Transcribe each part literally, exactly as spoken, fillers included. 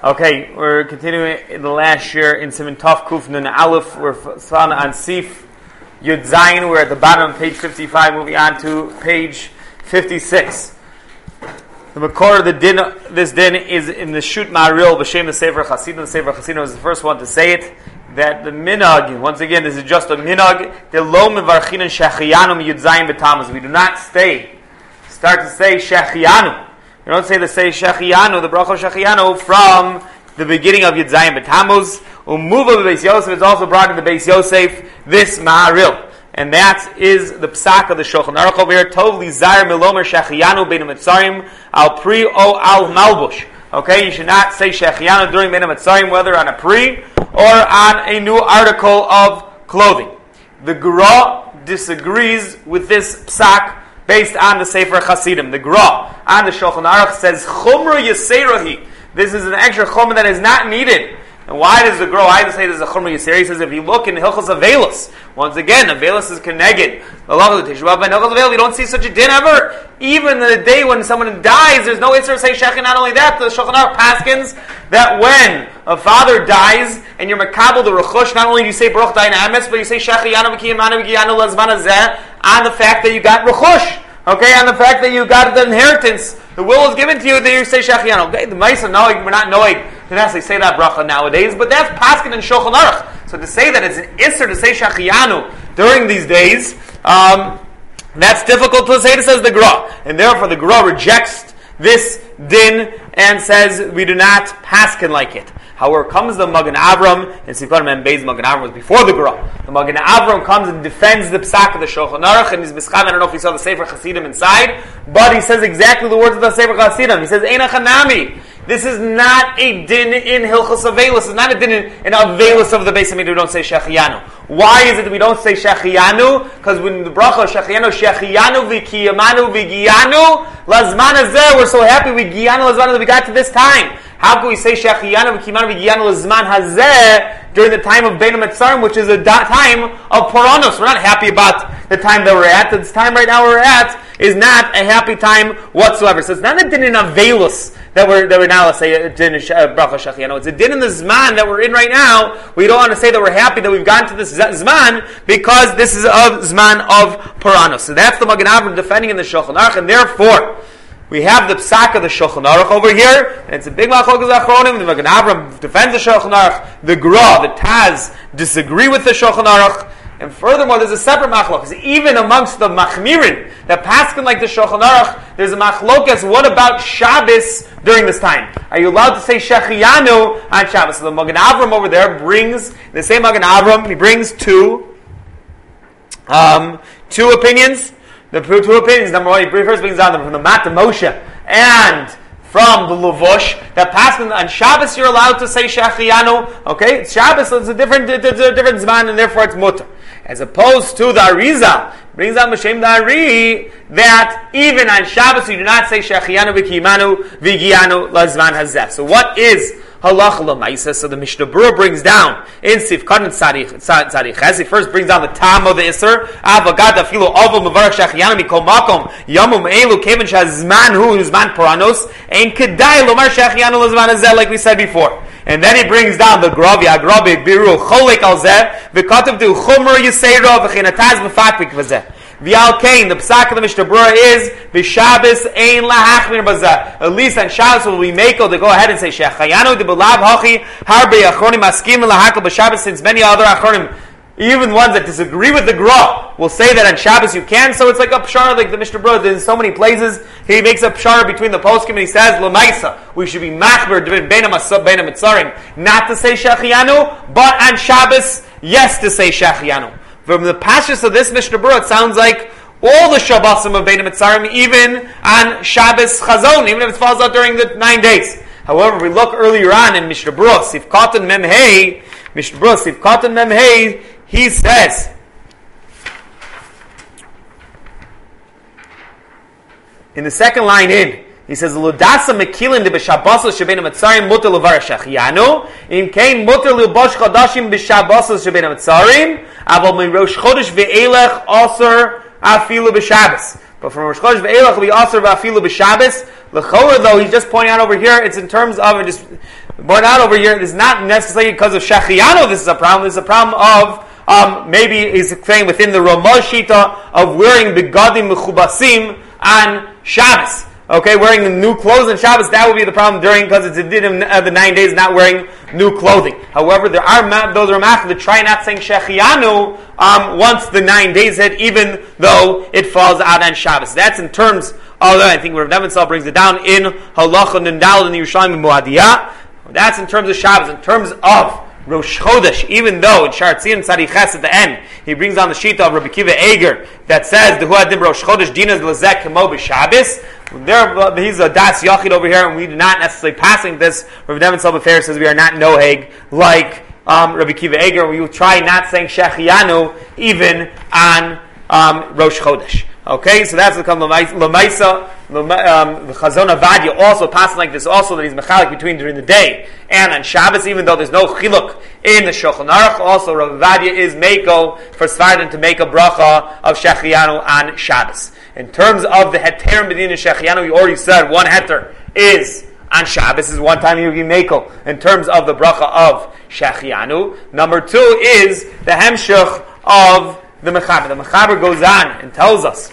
Okay, we're continuing in the last year in Siman Tov Kuf Nun Aleph. We're on on Sif Yud Zayin. We're at the bottom of page fifty-five, moving on to page fifty-six. The Makor of the din, this din is in the Shut Ma'aril B'Shem the Sefer Chasidim. The Sefer Chasidim was the first one to say it. That the minhag, once again, this is just a minhag. The lo mevarchin and shechianu Yud Zayin b'Tammuz. We do not stay. Start to say shechianu. We don't say the say shechianu, the bracha shechianu, from the beginning of Yud Zayin b'Tammuz. Umuva b'Beis Yosef is also brought in the Beis Yosef, this Ma'aril. And that is the psak of the Shulchan Aruch over here. Tov li zayir milomer shechianu bein ha-mitzarim al pri o al malbush. Okay, you should not say shechianu during bein ha-mitzarim, whether on a pri or on a new article of clothing. The Gra disagrees with this psak based on the Sefer Chasidim. The Gra on the Shulchan Aruch says chumra yiserahi. This is an extra chumra that is not needed. And why does the Gra? Why does it say there's a chumra yiserahi? He says if you look in Hilchos Avelis, once again, Avelis is connected. You don't see such a din ever. Even the day when someone dies, there's no Isser to say Shechin. Not only that, the Shulchan Aruch paskins that when a father dies and you're makabel the rechush, not only do you say Baruch Dayan Emes, but you say Shechiyanu V'Kiyamanu V'Giyanu Lazman Hazeh on the fact that you got rechush. Okay, on the fact that you got the inheritance, the will is given to you, that you say Shechiyanu. Okay, the Maisa knowing we're not knowing to necessarily say that bracha nowadays, but that's paskin and Shulchan Aruch. So to say that it's an Isser to say Shechiyanu during these days, um, that's difficult to say, says the Gra. And therefore the Gra rejects this din and says we do not paskin like it. However, comes the Magen Avram, and Sifan Mem Beis Magen Avram was before the Gra. The Magen Avram comes and defends the psak of the Shulchan Aruch, and he's mischam. I don't know if he saw the Sefer Chasidim inside, but he says exactly the words of the Sefer Chasidim. He says, Eina Chanami. This is not a din in Hilchos Avelis. It's not a din in, in Avelis of the Beis Hamikdash. We don't say Shechiyanu. Why is it that we don't say Shechiyanu? Because when the bracha Shechiyanu, Shechiyanu v'kiyamanu v'giyanu lazman hazeh, we're so happy we giyanu lazman that we got to this time. How can we say Shechiyanu v'kiyamanu v'giyanu lazman hazeh during the time of Bein HaMetzarim, which is a da- time of Paranos? We're not happy about the time that we're at. This time right now we're at is not a happy time whatsoever. So it's not a din in Avelis that we're that we're now, let's say, a din in bracha Shechiyanu. It's a din in the Zman that we're in right now. We don't want to say that we're happy that we've gotten to this Zman because this is of Zman of Paranos. So that's the Magen Avram defending in the Shulchan Aruch, and therefore we have the psak of the Shulchan Aruch over here, and it's a big machlokes achronim. The Magen Avram defends the Shulchan Aruch. The Gra, the Taz, disagree with the Shulchan Aruch. And furthermore, there's a separate machlokes. Even amongst the machmirin, that paskin like the Shulchan Aruch, there's a machlokes. What about Shabbos during this time? Are you allowed to say Shechiyanu on Shabbos? So the Magen Avram over there brings, the same Magen Avram, he brings two, um, two opinions. The two opinions, number one, he first brings down from the Mat Moshe and from the Levush, that paskin on Shabbos you're allowed to say Shechiyanu. Okay, Shabbos is a different, it's a different zman, and therefore it's mutter. As opposed to the Arizal, brings out Mashem the Ari, that even on Shabbos you do not say Shechiyanu v'kiyamanu v'giyanu lazman hazeh. So what is halacha l'maisa? So the Mishnah Berurah brings down in Sifkan Tzaddik Ches. He first brings down the tam of the Isser. Avagad afilu avol mevarach Shechiyanu mikol makom yamum elu kevan shazman hu zman paranos ein kedai lomar Shechiyanu lazman hazeh, like we said before. And then he brings down the Gravi, Agrabi, Biru, Cholek al Zeh, V'katav du Chumra Yisera, V'chinataz V'fatpik V'zeh. V'al Kain, the Psak of the Mishnah Berurah is, V'Shabbos ein lahachmir b'zeh. At least on Shabbos will we make to go ahead and say, Shechayanu de b'lav hachi, harbe achronim askim lahakal b'Shabbos, since many other achronim, even ones that disagree with the Gra, will say that on Shabbos you can. So it's like a pshara, like the Mishnah Berurah in so many places. He makes a pshara between the poskim and he says, L'maisa, we should be machber bein ha-mitzarim, not to say Shechiyanu, but on Shabbos, yes to say Shechiyanu. From the pashtus of this Mishnah Berurah, it sounds like all the Shabbosim of bein ha-mitzarim, even on Shabbos Chazon, even if it falls out during the nine days. However, we look earlier on in Mishnah Berurah, Sifkatan Mem Hey, Mishnah Berurah, Sifkatan Mem Hey, he says, in the second line in, he says, L'dasa mekilin de b'shabbasos shebein ha-mitzarim muter levar Shechiyanu, im kein muter l'bosh chodashim b'shabbasos shebein ha-mitzarim, aval min rosh chodesh ve'elech aser afilu b'Shabbos. But from Rosh Chodesh ve'elech we aser v'afilu b'Shabbos. L'chora, though, he's just pointing out over here, it's in terms of, just born out over here, this is not necessarily because of Shechianu this is a problem, this is a problem of, um, maybe he's saying within the Ramah Shita of wearing begadim mechubasim on Shabbos. Okay, wearing the new clothes on Shabbos, that would be the problem during, because it's a din of the nine days not wearing new clothing. However, there are ma- those Ramach that try not saying Shechianu um, once the nine days hit, even though it falls out on Shabbos. That's in terms of, I think Rav Nebenzahl brings it down in Halacha Nundal in the Yerushalayim Muadiyah. That's in terms of Shabbos. In terms of Rosh Chodesh, even though in Shar Tzin Tzadi Ches at the end, he brings down the Shita of Rabbi Kiva Eger that says, the Huadim Rosh Chodesh Dinas Lezek Kemo B'Shabbos. There, he's a Das Yachid over here, and we do not necessarily passing this. Rabbi Nebenzahl B'Fer says we are not noheg like um, Rabbi Kiva Eger. We will try not saying Shechianu even on um, Rosh Chodesh. Okay, so that's the Lamaisa. Um, the Chazon Avadia also passing like this, also that he's mechalik between during the day and on Shabbos, even though there's no chiluk in the Shulchan Aruch. Also, Rav Avadia is meiko for Svardim to make a bracha of Shechianu on Shabbos. In terms of the heter medina Shechianu, we already said one heter is on Shabbos, is one time you give meiko. In terms of the bracha of Shechianu, number two is the hemshech of the Mechaber. The Mechaber goes on and tells us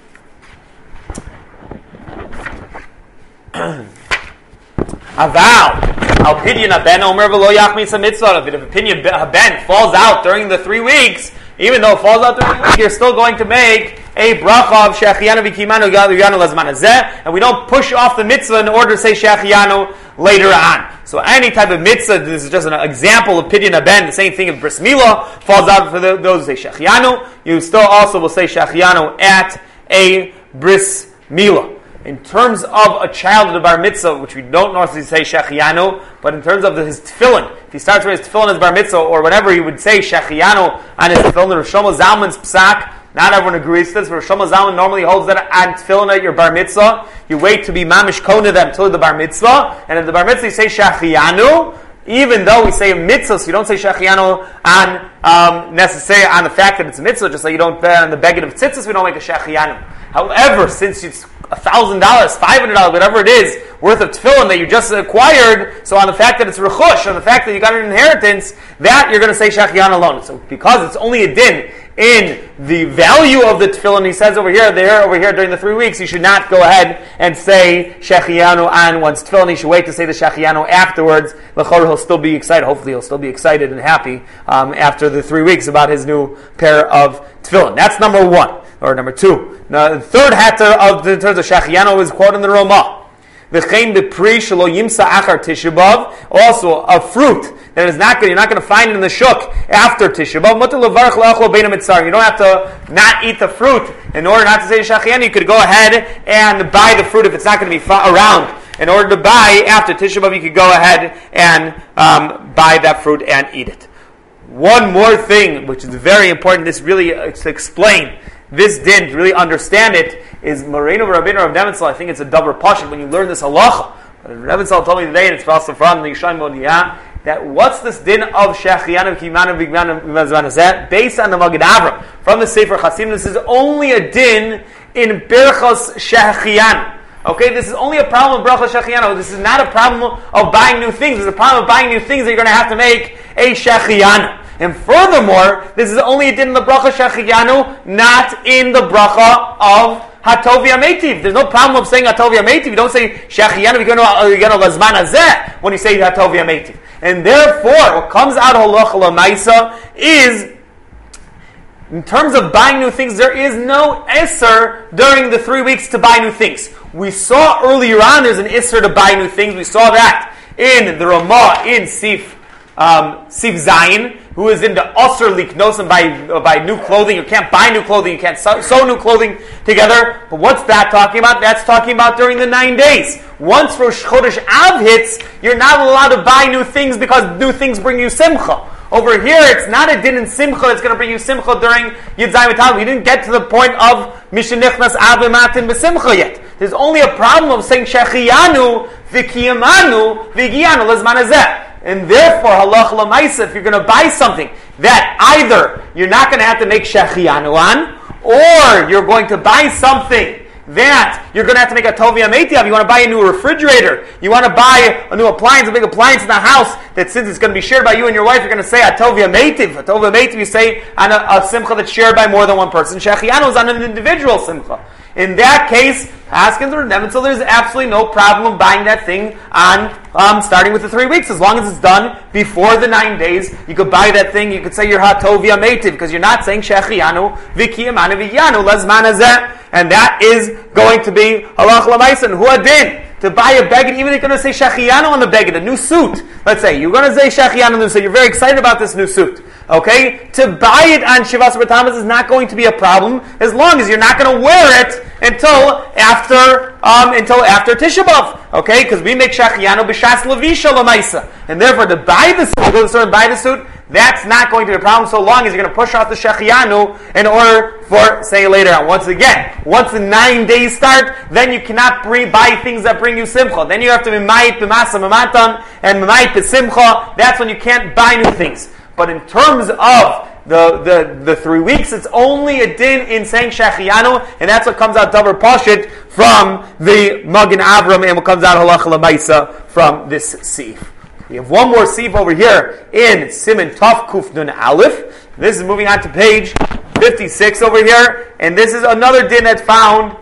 Aval al pidyon haben omer v'lo yachmis hamitzvah. If opinion haben falls out during the three weeks, even though it falls out during the week, you're still going to make a bracha of Shechianu v'kimanu yanu lazman hazeh, and we don't push off the mitzvah in order to say Shechianu later on. So any type of mitzvah, this is just an example of pidyon haben. The same thing if bris milah falls out for the, those who say Shechianu, you still also will say Shechianu at a bris milah. In terms of a child of the bar mitzvah, which we don't normally say Shechianu, but in terms of the, his tefillin, if he starts with his tefillin as bar mitzvah, or whatever, he would say Shechianu on his tefillin. Rosh Shlomo Zalman's psak, not everyone agrees to this, but Rosh Shlomo Zalman normally holds that on tefillin at your bar mitzvah, you wait to be mamish kona them till the bar mitzvah, and at the bar mitzvah you say Shechianu, even though we say a mitzvah, so you don't say Shechianu on um, necessarily on the fact that it's a mitzvah, just like you don't uh, on the beged of tzitzis, we don't make a Shechianu. However, since it's a thousand dollars, five hundred dollars, whatever it is, worth of tefillin that you just acquired, so on the fact that it's rechush, on the fact that you got an inheritance, that you're going to say Shechianu alone. So because it's only a din in the value of the tefillin, he says over here, there, over here during the three weeks, you should not go ahead and say Shechianu on one's tefillin. You should wait to say the Shechianu afterwards. L'chor, he'll still be excited. Hopefully, he'll still be excited and happy um, after the three weeks about his new pair of tefillin. That's number one. Or number two. Now, the third heter of the, in terms of Shechianu is quoted in the Ramah. V'chein b'pri shelo yimsa achar Tisha B'av. Also, a fruit that is not good. You're not going to find it in the shuk after Tisha B'av. Mutar levarach le'achol bein hamitzar. You don't have to not eat the fruit in order not to say Shechianu. You could go ahead and buy the fruit if it's not going to be fa- around. In order to buy after Tisha B'av, you could go ahead and um, buy that fruit and eat it. One more thing, which is very important, this really uh, to explain this din, to really understand it, is Moreno Rabbeinu Rav Nebenzahl. I think it's a double pashut when you learn this halacha. Rav Nebenzahl told me today, and it's also from the Yerushalayim Muadiyah, that what's this din of Shechianu Kimanu Vigmanu V'Zman Hazeh based on the Magid Avram from the Sefer Chassidim. This is only a din in Berachos Shechianu. Okay, this is only a problem of Berachos Shechianu. This is not a problem of buying new things. It's a problem of buying new things that you're going to have to make a Shechianu. And furthermore, this is only a din in the bracha Shechianu, not in the bracha of Hatov Yametiv. There's no problem of saying Hatov Yametiv. You don't say Shechianu, you're going to Lazman Hazeh when you say Hatov Yametiv. And therefore, what comes out of Halacha L'maisa is, in terms of buying new things, there is no Isser during the three weeks to buy new things. We saw earlier on there's an Isser to buy new things. We saw that in the Ramah, in Sif, um, Sif Zayin, who is into Osir Liknosim by uh, by new clothing. You can't buy new clothing, you can't sew, sew new clothing together. But what's that talking about? That's talking about during the nine days. Once Rosh Chodesh Av hits, you're not allowed to buy new things because new things bring you simcha. Over here, it's not a din in simcha that's going to bring you simcha during Yud Zayin V'Tav. We didn't get to the point of Mishenichnas Av Matin B'Simcha yet. There's only a problem of saying Shechianu V'Kiyamanu V'Giyanu L'Zman Hazeh. And therefore, halach l'maisa, if you're going to buy something that either you're not going to have to make Shechianu on, or you're going to buy something that you're going to have to make a tovia meitiav. You want to buy a new refrigerator. You want to buy a new appliance, a big appliance in the house that since it's going to be shared by you and your wife, you're going to say a tovia meitiv. A tovia meitiv you say on a, a simcha that's shared by more than one person. Shechianu is on an individual simcha. In that case, Haskins or Nevin, so there's absolutely no problem buying that thing on um, starting with the three weeks. As long as it's done before the nine days, you could buy that thing. You could say you're hatovia meitiv because you're not saying shechianu v'kiyamanu v'yanu lazman hazeh, and that is going to be halach l'maisa and huadin. To buy a beged, even if you're going to say shechianu on the beged, a new suit. Let's say you're going to say shechianu on the suit. You're very excited about this new suit. Okay, to buy it on Shivas B'Tammuz is not going to be a problem as long as you're not going to wear it until after um, until after Tisha B'Av. Okay, because we make shechianu b'shas levisha l'maisa, and therefore to buy the suit, go to the store and buy the suit, that's not going to be a problem so long as you're going to push off the shechianu in order for, say later on. Once again, once the nine days start, then you cannot bring, buy things that bring you simcha. Then you have to be ma'it b'masa mamatan and ma'it b'simcha. That's when you can't buy new things. But in terms of the, the, the three weeks, it's only a din in saying shechianu, and that's what comes out davar pashit from the Magen Avram, and what comes out halacha l'maisa from this seif. We have one more seif over here in Siman Tov Kuf Nun Aleph. This is moving on to page fifty-six over here, and this is another din that's found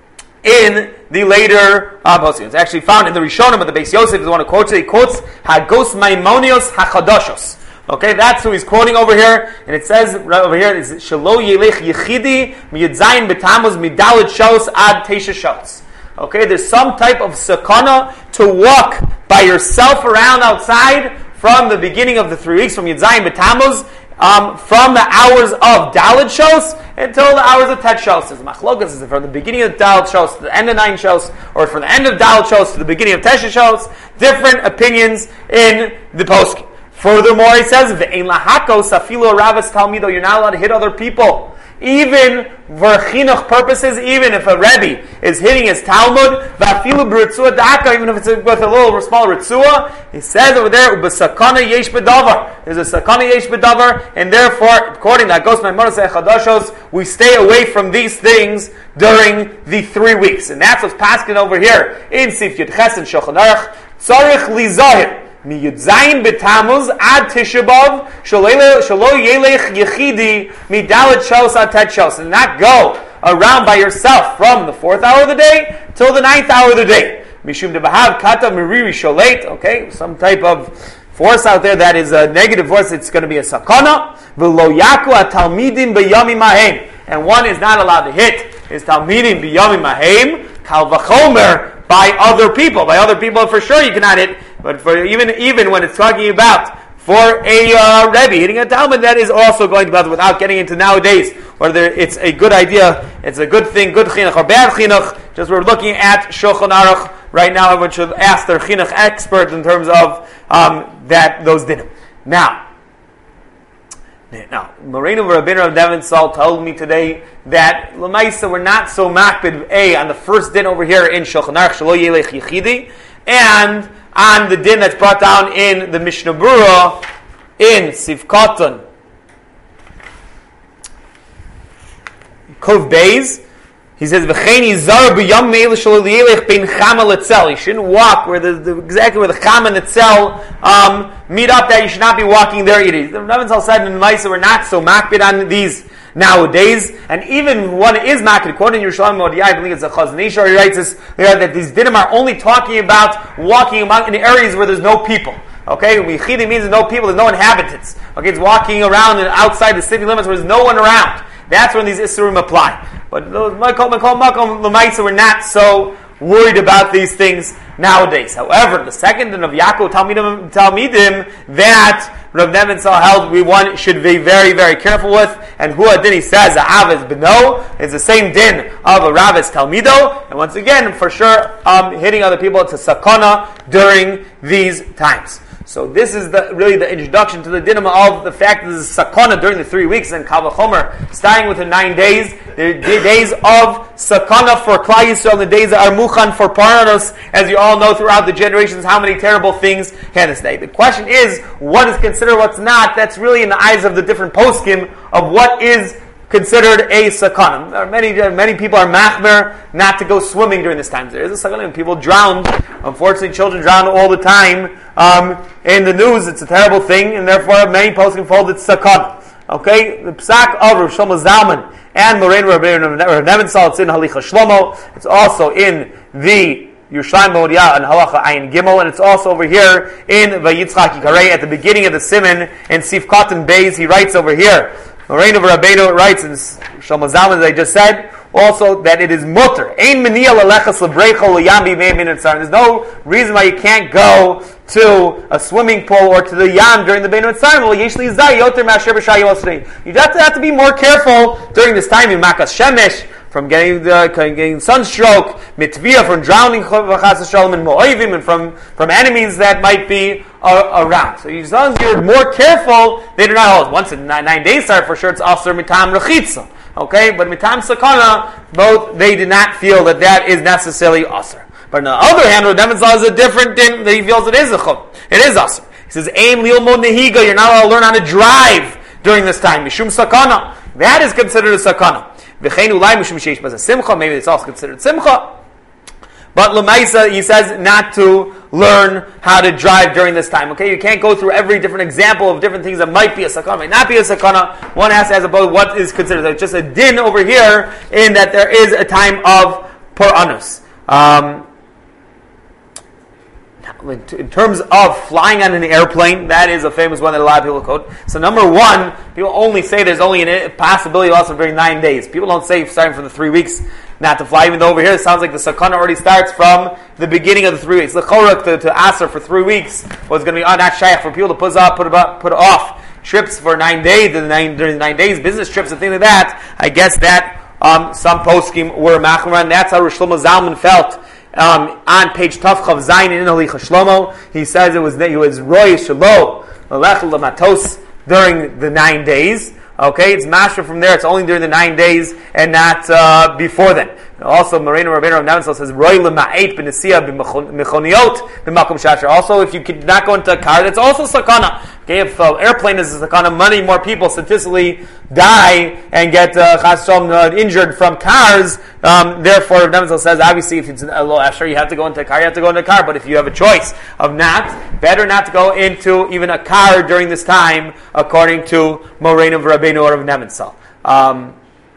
in the later uh, poskim. It's actually found in the Rishonim, but the Beis Yosef is the one who quotes it. He quotes Hagos Maimonios HaChadoshos. Okay, that's who he's quoting over here, and it says right over here is Shelo Yelech Yechidi Miyudzayin B'Tammuz Midalit Shos Ad Teisha Shos. Okay, there's some type of sakana to walk by yourself around outside from the beginning of the three weeks, from Yudzayin B'Tammuz, um, from the hours of Dalit Shos until the hours of Tet Shos. There's machlokas, is it from the beginning of Dalit Shos to the end of Nine Shos, or from the end of Dalit Shos to the beginning of Tesha Shos? Different opinions in the poskim. Furthermore, he says, "Ve'ein lahakos afilo ravas talmido." You're not allowed to hit other people, even for chinuch purposes. Even if a rebbe is hitting his Talmud, va'afilu b'ritzua daka, even if it's with a little small ritzua, he says over there, "Ubesakana yesh bedavar." There's a sakana yesh bedavar, and therefore, according to Hagos Maimonios HaChadoshos, we stay away from these things during the three weeks, and that's what's paskin over here in Sif Yud Ches and Shulchan Aruch. Tzarich lizahir. Mi Yudzayin B'Tammuz ad Tisha B'Av Shelo Yelech Yechidi Mi Dalit Shos ad Tet Shos, and not go around by yourself from the fourth hour of the day till the ninth hour of the day. Mishum Debahav Kata Miriri Sholeit. Okay, some type of force out there that is a negative force. It's going to be a sakana. V'lo yaku atalmidim b'yamim ahem, and one is not allowed to hit his talmidim b'yamim ahem. Kal v'chomer by other people. By other people, for sure you cannot hit. But for even even when it's talking about for a uh, Rebbe hitting a Talmud, that is also going to be without getting into nowadays whether it's a good idea, it's a good thing, good chinuch or bad chinuch. Just we're looking at Shulchan Aruch right now. Everyone should ask their chinuch expert in terms of um, that those dinim. Now, now Moreno Rabbeinu of Devon told me today that Lamaisa we're not so makbid a on the first din over here in Shulchan Aruch Shelo Yelech Yechidi, and on the din that's brought down in the Mishnah Berurah in Sivkatan Kov Beis. He says, "V'chein yizar b'yam me'el shelo yelech bein chama letzel." You shouldn't walk where the, the exactly where the chama and letzel um, meet up. That you should not be walking there either. The Rebbe Zal said in the Maisa we're not so makbid on these nowadays, and even one is makbid. Quoting Yerushalayim Mordechai, I believe it's a Chazon Ish, he writes this there that these dinim are only talking about walking among in areas where there's no people. Okay, Yichidi means there's no people, there's no inhabitants. Okay, it's walking around and outside the city limits where there's no one around. That's when these Isurim apply. But those Makom Makom Makom Lamaisa, we're not so worried about these things nowadays. However, the second din of Yaakov Talmidim, Talmidim that Rav Nebenzahl held we one should be very, very careful with, and Hua din he says a Avis Beno is the same din of a Ravis Talmido, and once again, for sure, um, hitting other people, it's a sakana during these times. So this is the really the introduction to the dinim of the fact that there's a sakana during the three weeks and Kal V'chomer starting with the nine days, the, the days of sakana for Klal Yisrael, the days that are muchan for Paranos, as you all know throughout the generations, how many terrible things can this day. The question is, what is considered, what's not? That's really in the eyes of the different poskim of what is considered a sakana. Many many people are machmer not to go swimming during this time. There is a sakana, and people drown. Unfortunately, children drown all the time. Um, in the news, it's a terrible thing, and therefore many posting fold it's sakana. Okay, the psak of Rav Shlomo Zalman and Moreinu Rabbeinu Nebenzahl, it's in Halicha Shlomo. It's also in the Yerushalayim Modia and Halacha Ayin Gimel, and it's also over here in Vayitzchak Yikarei at the beginning of the Siman in Sif Katan Beis. He writes over here, Moreinu Rabbeinu writes in Shlomo Zalman, as I just said, also that it is mutter. Ein meniya lelechas lebreicha l'yam b'mei min etzar. There's no reason why you can't go to a swimming pool or to the yam during the bein etzar. You have to have to be more careful during this time in makas shemesh, from getting the, getting sunstroke, mitvia, from drowning, and and from from enemies that might be uh, around. So as long as you're more careful, they do not hold. Once in nine, nine days start, for sure it's aser mitam rechitza. Okay, but mitam sakana, both they did not feel that that is necessarily aser. But on the other hand, Rav Nebenzahl is a different thing that he feels it is a chum. It is aser. He says, "Aim li'ilmod nehiga." You're not allowed to learn how to drive during this time. Mishum sakana. That is considered a sakana. V'chein ulai mishum sheish b'as simcha. Maybe it's also considered simcha. But Lamaisa, he says not to learn how to drive during this time. Okay, you can't go through every different example of different things that might be a sakana, might not be a sakana. One has to ask about what is considered. It's just a din over here in that there is a time of Puranus. Um, in terms of flying on an airplane, that is a famous one that a lot of people quote. So number one, people only say there's only a possibility also during nine days. People don't say starting from the three weeks not to fly, even though over here it sounds like the sakana already starts from the beginning of the three weeks. The choruk to, to Aser for three weeks was going to be oh, not shaykh for people to put off, put, about, put off trips for nine days, the nine, during the nine days, business trips and things like that. I guess that um, some poskim were machmer, and that's how Rosh Shlomo Zalman felt. Um, on page Tavchav Zayin in Halicha Shlomo, he says it was he was Roy Shelo Melech Lamatos during the nine days. Okay, it's master from there. It's only during the nine days and not uh, before then. And also, Moreinu Rabbeinu Nebenzahl says Roy Lema'et B'Nesia B'Mechoniot B'Makom Shasher. Also, if you could not go into a car, that's also sakana. Okay, if an uh, airplane is a sakana, many more people statistically die and get uh, uh, injured from cars. Um, therefore, Nebenzahl says obviously if it's a low after you have to go into a car, you have to go into a car. But if you have a choice of not, better not to go into even a car during this time, according to Moreinu Rabbeinu or of Nebenzahl. Um,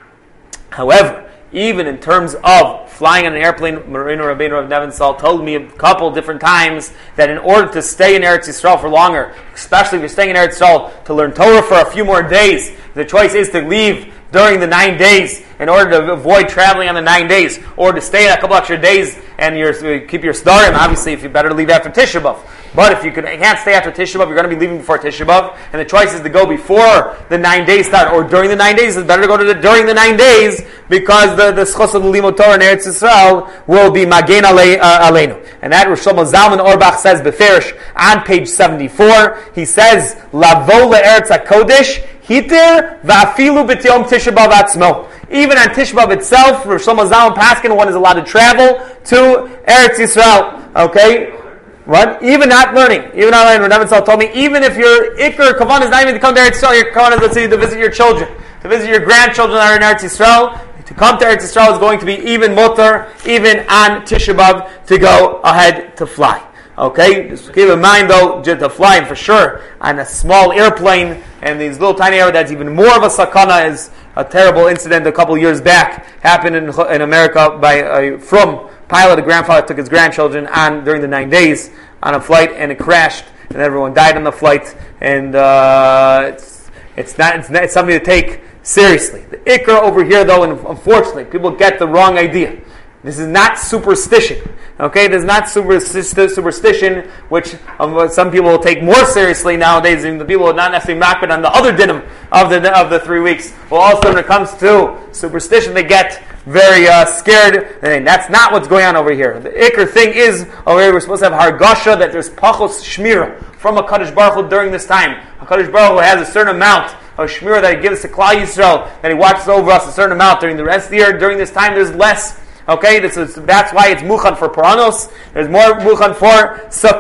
however, even in terms of flying on an airplane, Moreinu Rabbeinu of Nebenzahl told me a couple different times that in order to stay in Eretz Yisrael for longer, especially if you're staying in Eretz Yisrael to learn Torah for a few more days, the choice is to leave during the nine days in order to avoid traveling on the nine days, or to stay a couple extra days and you're, keep your starim. Obviously, if you better leave after Tisha B'Av. But if you, can, you can't stay after Tisha B'Av, you're going to be leaving before Tisha B'Av, and the choice is to go before the nine days start, or during the nine days. It's better to go to the, during the nine days, because the the schos of the limud Torah in Eretz Yisrael will be magen aleinu. And that Rosh Shlomo Zalman Auerbach says beferish on page seventy-four. He says lavo leEretz HaKodesh hitir va'afilu b'tiyom Tisha B'Av atzmo. Even on Tisha B'Av itself, Rosh Shlomo Zalman Paskin, one is allowed to travel to Eretz Yisrael. Okay. What? Even not learning. Even not learning. Rav Nebenzahl told me, even if your ikr kavan is not even to come to Eretz Yisrael, your kavan is, let's say, to visit your children, to visit your grandchildren that are in Eretz Yisrael, to come to Eretz Yisrael is going to be even mutter, even on Tisha B'Av, to go ahead to fly. Okay? Just keep in mind, though, just to fly, for sure, on a small airplane, and these little tiny airplanes, that's even more of a sakana. Is a terrible incident a couple years back, happened in, in America by a from pilot. A grandfather took his grandchildren on during the nine days on a flight, and it crashed, and everyone died on the flight. And uh, it's it's not it's, not, it's something to take seriously. The ikra over here, though, and unfortunately, people get the wrong idea. This is not superstition. Okay, this is not superstition, which um, some people will take more seriously nowadays than the people who are not necessarily makbid on the other dinim of the of the three weeks. Well, also when it comes to superstition, they get very uh, scared. And that's not what's going on over here. The ikr thing is over here we're supposed to have hargasha that there's pachos shmira from a Kadosh Baruch Hu during this time. A Kadosh Baruch Hu has a certain amount of shmira that he gives to Klal Yisrael, that he watches over us a certain amount during the rest of the year. During this time, there's less. Okay, this is, that's why it's muchan for Puranos. There's more muchan for sakana.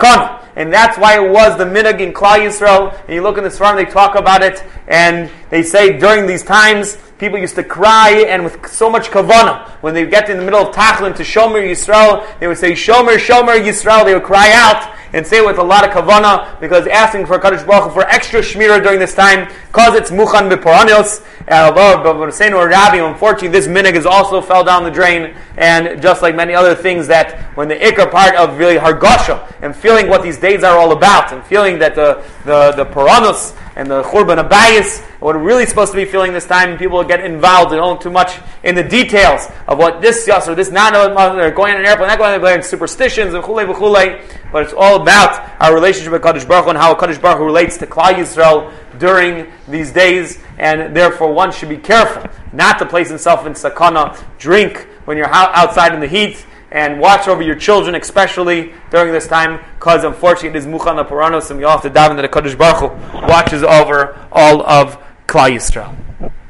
and that's why it was the minhag in Klal Yisrael. And you look in the Sfarim, they talk about it, and they say during these times, people used to cry, and with so much kavanah, when they get in the middle of Tachlin to Shomer Yisrael, they would say, Shomer, Shomer Yisrael, they would cry out, and say it with a lot of kavanah, because asking for Kadosh Baruch Hu for extra shmirah during this time, because it's muchan b'poranios. Although saying or Rabbi, unfortunately, this minhag has also fell down the drain, and just like many other things, that when the ikar part of really hargasha and feeling what these days are all about, and feeling that the the the poranos and the churban abayis, what we're really supposed to be feeling this time, people get involved and don't too much in the details of what this yas or this not, they're going on an airplane, not going on an airplane, superstitions and chulei v'chulei, but it's all about our relationship with Kadosh Baruch Hu and how Kadosh Baruch Hu relates to Klal Yisrael during these days, and therefore one should be careful not to place himself in sakana, drink when you're outside in the heat, and watch over your children, especially during this time, because unfortunately it is muchan aparanos, and you all have to daven that the Kadosh Baruch Hu watches over all of Klal Yisrael.